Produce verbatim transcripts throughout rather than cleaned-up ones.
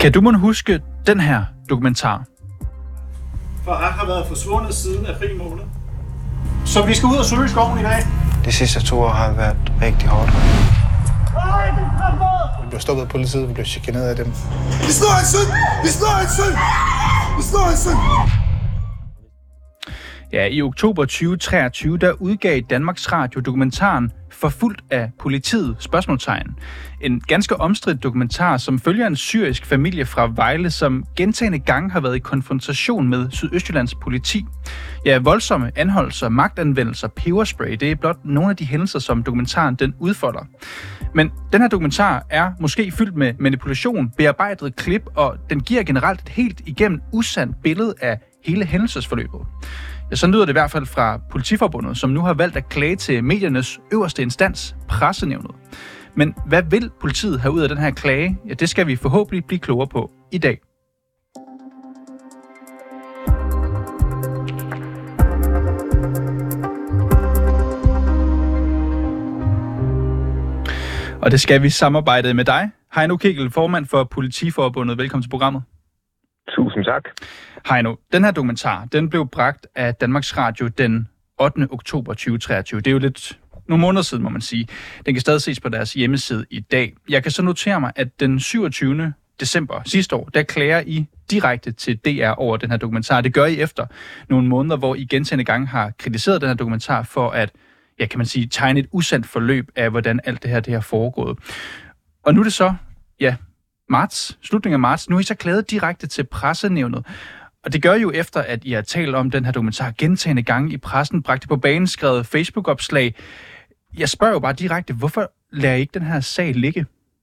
Kan du måtte huske den her dokumentar? Farah har været forsvundet siden april måned. Så vi skal ud og søge i skoven i dag. De sidste to år har været rigtig hårdt. Vi blev stoppet af politiet, vi blev chikaneret af dem. Vi slår en søn! Vi slår en søn! Vi slår en søn! Ja, i oktober tyve treogtyve, der udgav Danmarks Radio dokumentaren Forfulgt af politiet, spørgsmålstegn. En ganske omstridt dokumentar, som følger en syrisk familie fra Vejle, som gentagne gange har været i konfrontation med Sydøstjyllands politi. Ja, voldsomme anholdelser, magtanvendelser, peberspray, det er blot nogle af de hændelser, som dokumentaren den udfolder. Men den her dokumentar er måske fyldt med manipulation, bearbejdet klip, og den giver generelt et helt igennem usandt billede af hele hændelsesforløbet. Ja, så lyder det i hvert fald fra Politiforbundet, som nu har valgt at klage til mediernes øverste instans, Pressenævnet. Men hvad vil politiet have ud af den her klage? Ja, det skal vi forhåbentlig blive klogere på i dag. Og det skal vi samarbejde med dig. Heino Kegel, formand for Politiforbundet. Velkommen til programmet. Tusind tak. Heino, den her dokumentar, den blev bragt af Danmarks Radio den ottende oktober tyve treogtyve. Det er jo lidt nogle måneder siden, må man sige. Den kan stadig ses på deres hjemmeside i dag. Jeg kan så notere mig, at den syvogtyvende december sidste år, der klager I direkte til D R over den her dokumentar. Det gør I efter nogle måneder, hvor I gentagne gange har kritiseret den her dokumentar for at, ja, kan man sige, tegne et usandt forløb af, hvordan alt det her, det her foregået. Og nu er det så, ja, marts, slutningen af marts, nu er I så klaget direkte til Pressenævnet. Og det gør I jo efter, at I har talt om den her dokumentar gentagne gange i pressen, bragt det på banen, skrevet Facebook-opslag. Jeg spørger jo bare direkte, hvorfor lader I ikke den her sag ligge?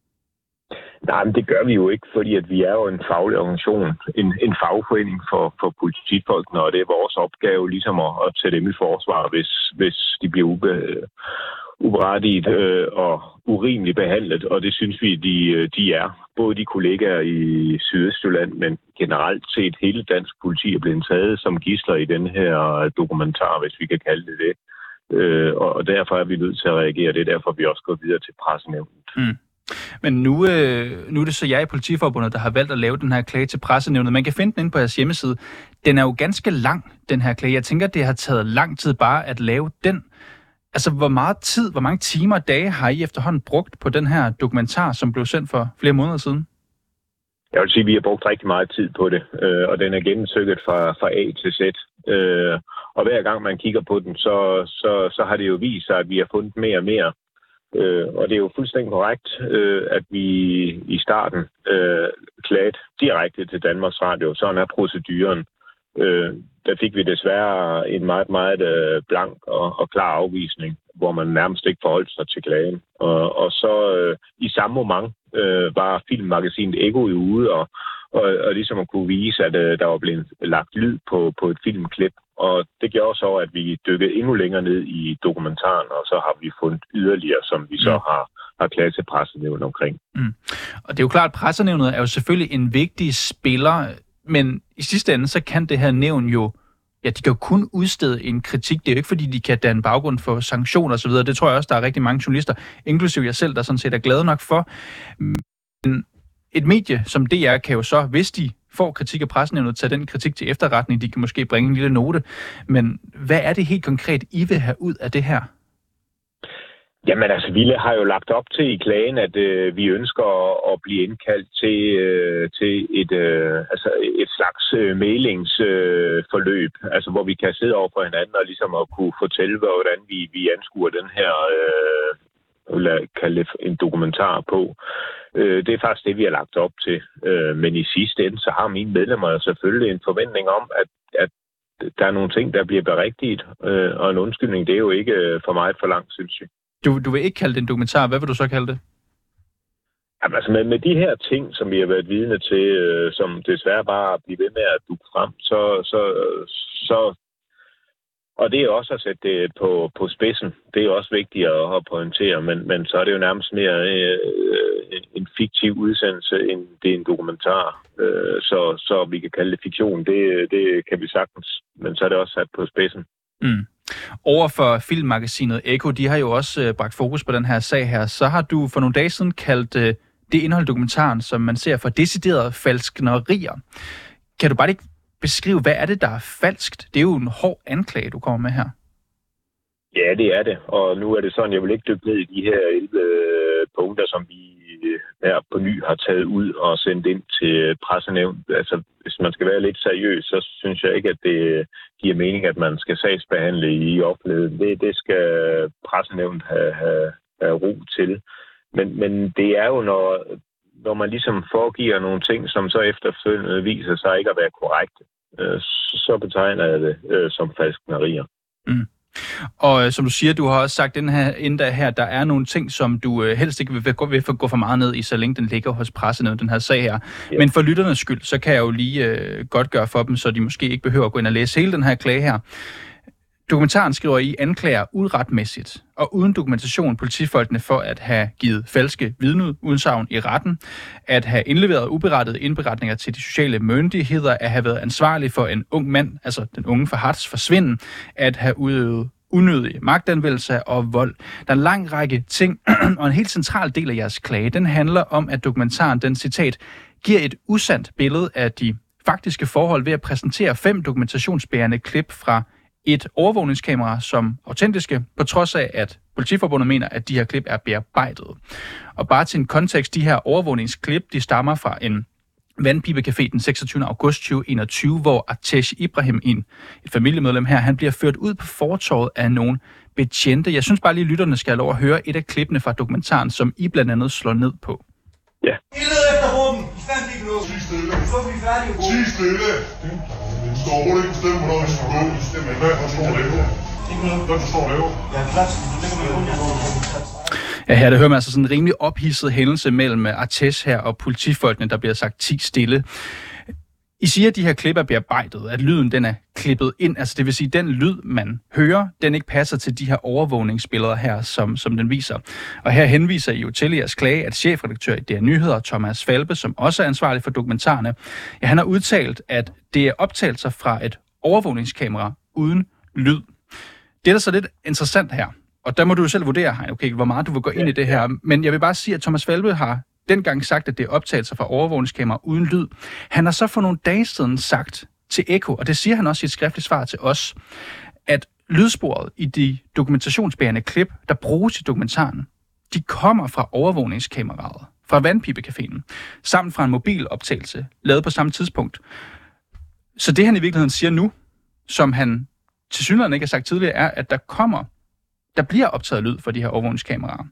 Nej, men det gør vi jo ikke, fordi at vi er jo en faglig organisation, en, en fagforening for, for politifolkene, og det er vores opgave ligesom at, at tage dem i forsvar, hvis, hvis de bliver ube, uberettiget øh, og urimeligt behandlet, og det synes vi, de, de er. Både de kollegaer i Sydøstjylland, men generelt set hele dansk politi er blevet taget som gidsler i den her dokumentar, hvis vi kan kalde det det. Øh, og derfor er vi nødt til at reagere. Det er derfor, vi også går videre til Pressenævnet. Mm. Men nu, øh, nu er det så jeg i Politiforbundet, der har valgt at lave den her klage til Pressenævnet. Man kan finde den inde på jeres hjemmeside. Den er jo ganske lang, den her klage. Jeg tænker, det har taget lang tid bare at lave den. Altså, hvor meget tid, hvor mange timer og dage har I efterhånden brugt på den her dokumentar, som blev sendt for flere måneder siden? Jeg vil sige, at vi har brugt rigtig meget tid på det, øh, og den er gennemsøgt fra, fra A til Z. Øh, og hver gang man kigger på den, så, så, så har det jo vist sig, at vi har fundet mere og mere. Øh, og det er jo fuldstændig korrekt, øh, at vi i starten øh, klagede direkte til Danmarks Radio. Sådan er proceduren. Øh, der fik vi desværre en meget, meget øh, blank og, og klar afvisning, hvor man nærmest ikke forholdt sig til klagen. Og, og så øh, i samme moment øh, var filmmagasinet Ekko ude og, og, og ligesom at kunne vise, at øh, der var blevet lagt lyd på, på et filmklip. Og det gjorde så, at vi dykkede endnu længere ned i dokumentaren, og så har vi fundet yderligere, som vi så har, har klaget til Pressenævnet omkring. Mm. Og det er jo klart, at Pressenævnet er jo selvfølgelig en vigtig spiller, men i sidste ende, så kan det her nævn jo, ja, de kan jo kun udstede en kritik. Det er jo ikke, fordi de kan danne baggrund for sanktioner osv. Det tror jeg også, der er rigtig mange journalister, inklusive jeg selv, der sådan set er glade nok for. Men et medie som D R kan jo så, hvis de får kritik af Pressenævnet, tage den kritik til efterretning. De kan måske bringe en lille note. Men hvad er det helt konkret, I vil have ud af det her? Jamen altså, vi har jo lagt op til i klagen, at øh, vi ønsker at, at blive indkaldt til, øh, til et, øh, altså et slags øh, mailingsforløb, øh, altså hvor vi kan sidde over for hinanden og ligesom at kunne fortælle, hvordan vi, vi anskuer den her, øh, lad kalde det en dokumentar på. Øh, det er faktisk det, vi har lagt op til. Øh, men i sidste ende, så har mine medlemmer selvfølgelig en forventning om, at, at der er nogle ting, der bliver berigtiget, øh, og en undskyldning, det er jo ikke for meget for langt, synes jeg. Du, du vil ikke kalde det en dokumentar. Hvad vil du så kalde det? Jamen, altså med, med de her ting, som vi har været vidne til, øh, som desværre bare bliver ved med at dukke frem, så, så, så og det er også at sætte det på, på spidsen. Det er også vigtigt at, at pointere, men, men så er det jo nærmest mere øh, en fiktiv udsendelse, end det er en dokumentar. Øh, så, så vi kan kalde det fiktion, det, det kan vi sagtens, men så er det også sat på spidsen. Mm. Over for filmmagasinet Ekko, de har jo også øh, bragt fokus på den her sag her. Så har du for nogle dage siden kaldt øh, D det indhold i dokumentaren, som man ser for deciderede falsknerier. Kan du bare ikke beskrive, hvad er det, der er falskt? Det er jo en hård anklage, du kommer med her. Ja, det er det. Og nu er det sådan, jeg vil ikke dykke ned i de her elleve punkter, som vi her på ny har taget ud og sendt ind til pressenævn. Altså, hvis man skal være lidt seriøs, så synes jeg ikke, at det giver mening, at man skal sagsbehandle i offentligheden. Det, det skal pressenævnet have, have, have ro til. Men, men det er jo, når, når man ligesom foregiver nogle ting, som så efterfølgende viser sig ikke at være korrekte, så betegner jeg det som falsknerier. Mm. Og øh, som du siger, du har også sagt den her, endda her, der er nogle ting, som du øh, helst ikke vil, vil, vil gå for meget ned i, så længe den ligger hos pressen, den her sag her. Ja. Men for lytternes skyld, så kan jeg jo lige øh, godt gøre for dem, så de måske ikke behøver at gå ind og læse hele den her klage her. Dokumentaren skriver i anklager uretmæssigt og uden dokumentation politifolkene for at have givet falske vidneudsagn i retten, at have indleveret uberettede indberetninger til de sociale myndigheder, at have været ansvarlig for en ung mand, altså den unge Farhads forsvinden, at have udøvet unødig magtanvendelse og vold. Der er en lang række ting, og en helt central del af jeres klage, den handler om, at dokumentaren, den citat, giver et usandt billede af de faktiske forhold ved at præsentere fem dokumentationsbærende klip fra et overvågningskamera som autentiske, på trods af, at Politiforbundet mener, at de her klip er bearbejdet. Og bare til en kontekst, de her overvågningsklip, de stammer fra en vandpibecafé den seksogtyvende august tyve enogtyve, hvor Artesh Ibrahim, en, et familiemedlem her, han bliver ført ud på fortovet af nogle betjente. Jeg synes bare lige, lytterne skal have lov at høre et af klippene fra dokumentaren, som I blandt andet slår ned på. Ja. I leder efter råben. I fandt ikke noget. Sig stille. Så er vi færdige. Sig stille. Du skal overhovedet ikke bestemme, hvornår vi skal gå. Hvad forstår du laver? Hvad forstår du laver? Ja, klart. Du lægger mig rundt. Ja, her der hører man altså sådan en rimelig ophidset hændelse mellem Artesh her og politifolkene, der bliver sagt ti stille. I siger, at de her klip er bearbejdet, at lyden den er klippet ind, altså det vil sige, at den lyd, man hører, den ikke passer til de her overvågningsbilleder her, som, som den viser. Og her henviser I jo til jeres klage, at chefredaktør i D R Nyheder, Thomas Falbe, som også er ansvarlig for dokumentarerne, ja, han har udtalt, at det er optagelser fra et overvågningskamera uden lyd. Det er da så lidt interessant her, og der må du jo selv vurdere, Heino Kegel, hvor meget du vil gå ind i det her, men jeg vil bare sige, at Thomas Falbe har dengang sagt, at det er optagelser fra overvågningskamera uden lyd. Han har så for nogle dage siden sagt til Ekko, og det siger han også i et skriftligt svar til os, at lydsporet i de dokumentationsbærende klip, der bruges i dokumentaren, de kommer fra overvågningskameraet, fra vandpibecaféen, samt fra en mobiloptagelse, lavet på samme tidspunkt. Så det han i virkeligheden siger nu, som han tilsyneladende ikke har sagt tidligere, er, at der kommer, der bliver optaget lyd fra de her overvågningskameraer.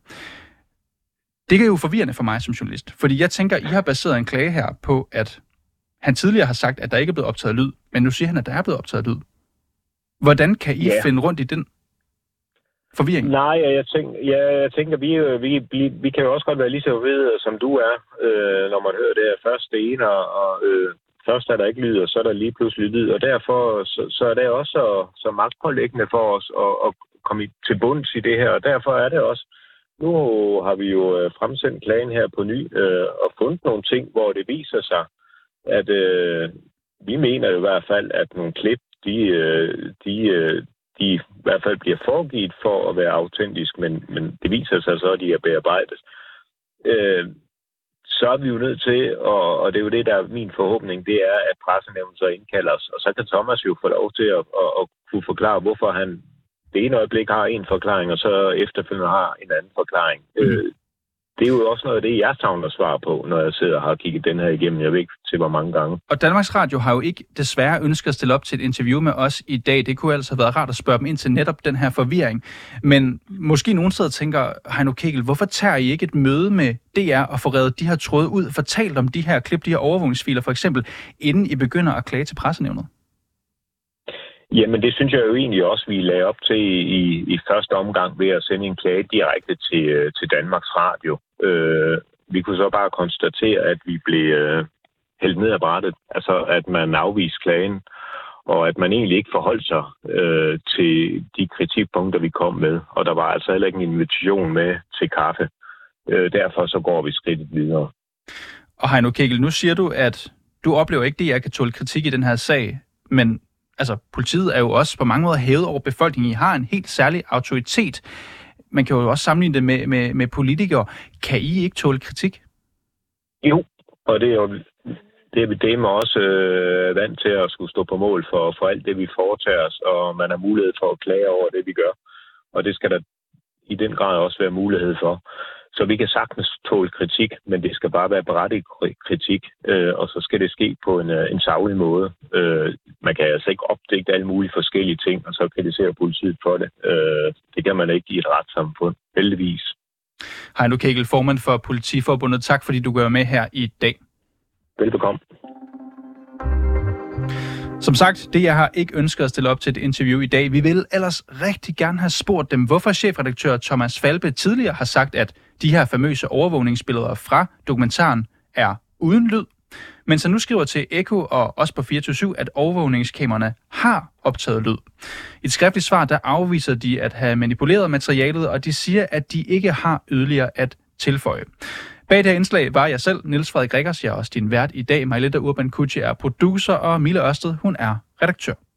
Det er jo forvirrende for mig som journalist, fordi jeg tænker, I har baseret en klage her på, at han tidligere har sagt, at der ikke er blevet optaget lyd, men nu siger han, at der er blevet optaget lyd. Hvordan kan I yeah. finde rundt i den forvirring? Nej, jeg tænker, jeg tænker vi, vi, vi, vi kan jo også godt være lige så forvirrede, som du er, øh, når man hører det her først det ene, og øh, først er der ikke lyd, og så er der lige pludselig lyd, og derfor så, så er det også så, så magtpålæggende for os at, at komme til bunds i det her, og derfor er det også. Nu har vi jo fremsendt klagen her på ny øh, og fundet nogle ting, hvor det viser sig, at øh, vi mener jo i hvert fald, at nogle klip, de, øh, de, øh, de i hvert fald bliver foregivet for at være autentisk, men, men det viser sig så, at de er bearbejdet. Øh, så er vi jo nødt til, og, og det er jo det, der er min forhåbning, det er, at pressenævnet så indkalder os. Og så kan Thomas jo få lov til at, at, at kunne forklare, hvorfor han det ene øjeblik har en forklaring, og så efterfølgende har en anden forklaring. Mm. Øh, det er jo også noget af det, jeg savner svar på, når jeg sidder og har kigget den her igennem. Jeg ved ikke til, hvor mange gange. Og Danmarks Radio har jo ikke desværre ønsket at stille op til et interview med os i dag. Det kunne altså have været rart at spørge dem ind til netop den her forvirring. Men måske nogen sidder og tænker, Heino Kegel, hvorfor tager I ikke et møde med D R og får revet de her tråde ud, fortalt om de her klip, de her overvågningsfiler for eksempel, inden I begynder at klage til pressenævnet? Jamen, det synes jeg jo egentlig også, vi lagde op til i, i første omgang ved at sende en klage direkte til, til Danmarks Radio. Øh, vi kunne så bare konstatere, at vi blev øh, hældt ned af brættet. Altså, at man afviste klagen, og at man egentlig ikke forholdt sig øh, til de kritikpunkter, vi kom med. Og der var altså heller ikke en invitation med til kaffe. Øh, derfor så går vi skridtet videre. Og Heino Kegel, nu siger du, at du oplever ikke, at jeg kan tåle kritik i den her sag, men altså, politiet er jo også på mange måder hævet over befolkningen. I har en helt særlig autoritet. Man kan jo også sammenligne det med, med, med politikere. Kan I ikke tåle kritik? Jo, og det er jo det er vi dæmmer også øh, vant til at skulle stå på mål for, for alt det, vi foretager os, og man har mulighed for at klage over det, vi gør. Og det skal der i den grad også være mulighed for. Så vi kan sagtens tåle kritik, men det skal bare være berettiget kritik, øh, og så skal det ske på en, en saglig måde. Øh, man kan altså ikke opdægte alle mulige forskellige ting, og så kritisere politiet for det. Øh, det kan man ikke i et retssamfund, heldigvis. Heino Kegel, formand for Politiforbundet. Tak fordi du gør med her i dag. Velbekomme. Som sagt, det jeg har ikke ønsket at stille op til et interview i dag. Vi vil ellers rigtig gerne have spurgt dem, hvorfor chefredaktør Thomas Falbe tidligere har sagt, at de her famøse overvågningsbilleder fra dokumentaren er uden lyd. Men så nu skriver til Eko og også på fireogtyve syv, at overvågningskameraerne har optaget lyd. I et skriftligt svar, der afviser de at have manipuleret materialet, og de siger, at de ikke har yderligere at tilføje. Bag det her indslag var jeg selv, Niels Frederik Rikkers. Jeg er også din vært i dag. Majletta Urban Kutsche er producer, og Mille Ørsted, hun er redaktør.